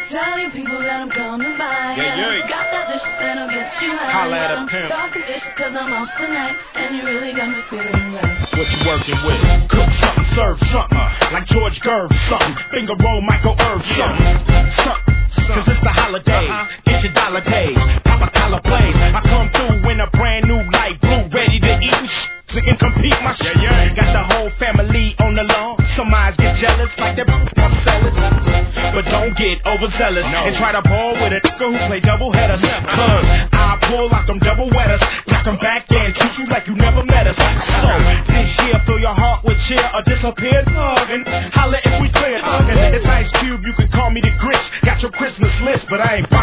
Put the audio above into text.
Telling people that I'm coming by. Got that dish that'll get you high. Holla at a pimp. Talking dish cause I'm off tonight. And you really got me feeling right. What you working with? Cook something, serve something. Like George Gerv, something. Finger roll, Michael Irv, something. Cause it's the holiday. Get your dollar paid. Pop a collar plays. I come through in a brand new light blue. Ready to eat and so can compete my shit. Got the whole family on the lawn. Some eyes get jealous like they're sellers. But don't get overzealous and try to ball with a nigga who play double headers. Cause I pull out them double wetters. Knock them back and treat you like you never met us. So this year fill your heart with cheer or disappear thuggin'. Holla if we clear thuggin'. It's Ice Cube, you can call me the Grinch. Got your Christmas list, but I ain't